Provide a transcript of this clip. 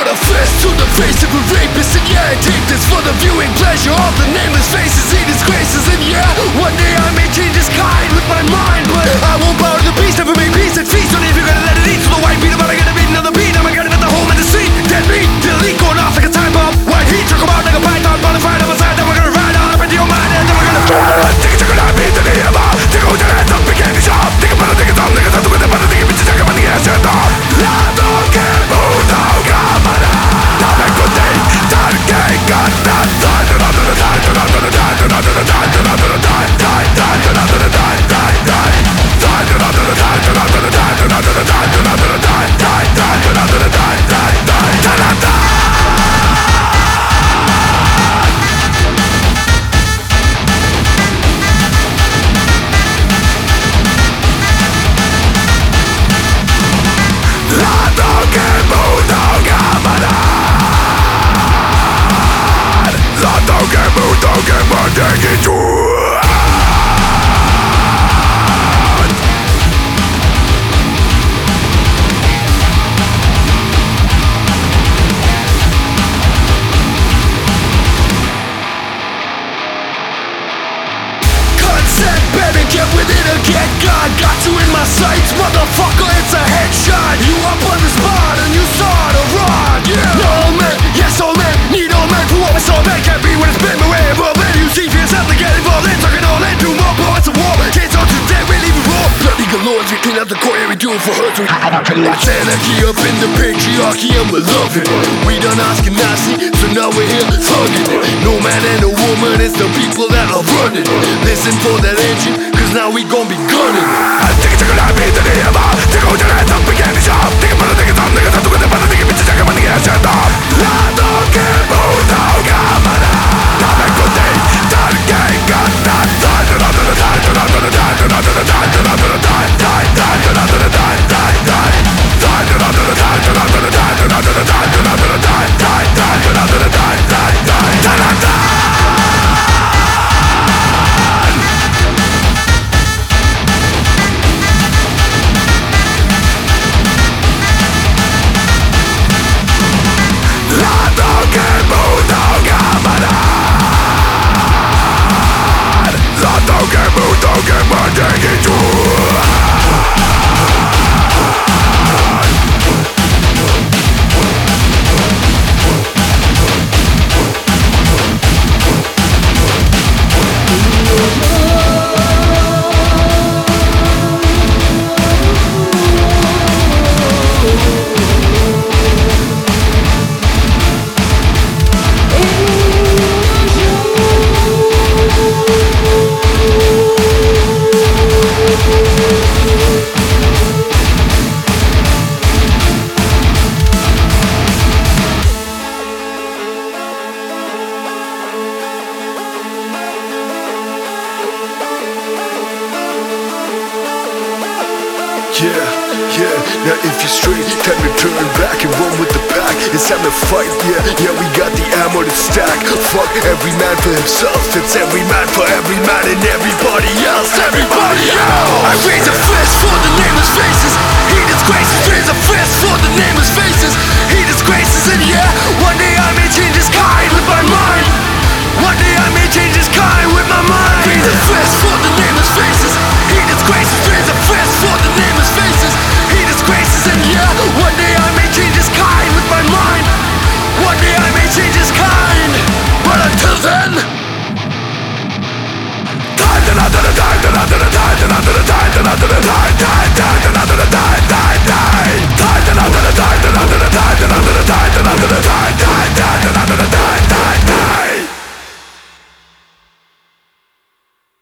put a fist to the face of a rapist. And yeah, I take this for the viewing pleasure of the nameless faces in disgraces. And yeah, one day I may change this kind with my mind, but I won't bow to the beast, never make peace and feast. Only if you're gonna let it eat to the white beat, but I gotta beat another beat. I'm gonna get the home in the seat. Dead meat, delete, going off like a time bomb. White heat, talk about like a python, bonafide on my side. Then we're gonna ride on up into your mind, and then we're gonna take it, take it, beat to the hammer. Take it, take it, begin to shop. Take it, take it, take it, take it, take it, take it, take it, take it, 나도 깨부터 가만아 남의 건데 다르게 간다 Get with it or get God. Got you in my sights, motherfucker, it's a headshot. You up on the spot and you saw the rod. Yeah. No man, yes all man, need all man. For what was so man can't be when it's been away. But then you see for yourself to get involved in talking all in. Do more poets of war. Kids on today, we leave it raw. Bloody galore, we clean up the core, we do it for her too. It's anarchy up in the patriarchy and we're loving it. We done asking nasty, so now we're here thugging it. No man and no woman, it's the people that are running it. Listen for that engine, cause now we gon' be gunning it. I take it, take it, I beat the hammer. Take it, take it, begin to shop. Take it, take it, take it, take it, take it, take it, take it, take it, 나도 깨부터 가만아 남의 건데 다르게 간다 Yeah, now if you're straight, time to turn back and run with the pack. It's time to fight, yeah, we got the ammo to stack. Fuck every man for himself, it's every man for every man and everybody else, everybody else. I raise a fist for